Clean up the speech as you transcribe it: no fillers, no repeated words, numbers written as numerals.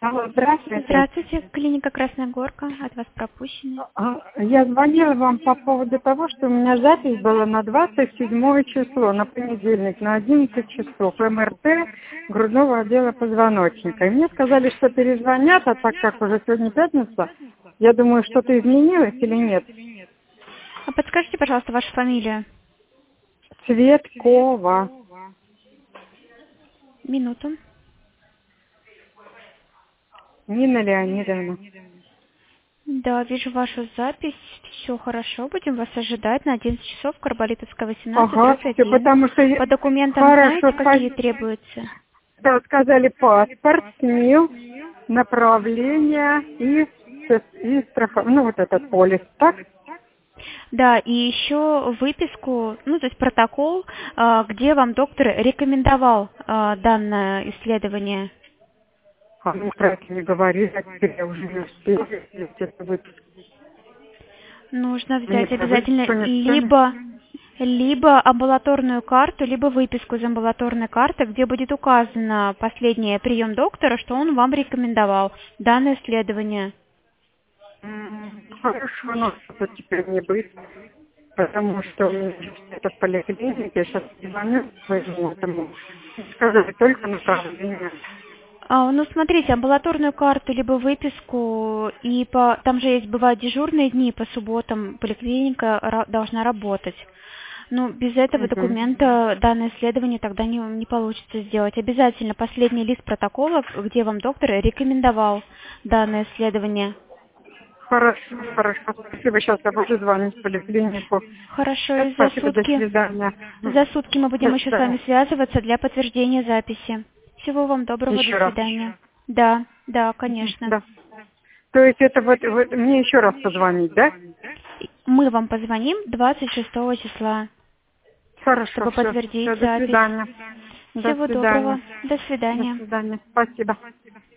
Алло, здравствуйте. Здравствуйте, клиника Красная Горка, от вас пропущено. Я звонила вам по поводу того, что у меня запись была на 27 число, на понедельник, на 11 часов, МРТ грудного отдела позвоночника. И мне сказали, что перезвонят, а так как уже сегодня пятница, я думаю, что-то изменилось или нет. А подскажите, пожалуйста, вашу фамилию? Цветкова. Минуту. Нина Леонидовна. Да, вижу вашу запись. Все хорошо, будем вас ожидать на 11 часов, Карболитовская, 18, Ага, дробь все, 1. потому что... По документам Хорошо, знаете, какие требуются? Да, сказали паспорт, СНИЛ, направление и ну вот этот полис, так? Да, и еще выписку, ну, то есть протокол, где вам доктор рекомендовал данное исследование. А ну, про это не говорили, а теперь я уже не успела сделать это выписку. Нужно Мне взять про обязательно выписку никто не... либо амбулаторную карту, либо выписку из амбулаторной карты, где будет указано последний прием доктора, что он вам рекомендовал данное исследование. Хорошо, но что теперь не быть, потому что у меня это в поликлинике, я сейчас звоню своему этому, сказали только направление. Ну, смотрите, амбулаторную карту, либо выписку, и там же есть, бывают дежурные дни, по субботам поликлиника должна работать. Ну, без этого Угу. документа данное исследование тогда не получится сделать. Обязательно последний лист протокола, где вам доктор рекомендовал данное исследование. Хорошо, хорошо. Спасибо, сейчас я буду звонить в поликлинику. Хорошо, и за Спасибо, до сутки. свидания. За сутки мы будем До еще с вами свидания. связываться для подтверждения записи. Всего вам доброго, до Еще раз. свидания. Да, конечно. Да. То есть это вот мне еще раз позвонить, да? Мы вам позвоним 26 числа, Хорошо, чтобы все. подтвердить Все, до запись. свидания. До Всего свидания. доброго. До До свидания. свидания. Спасибо.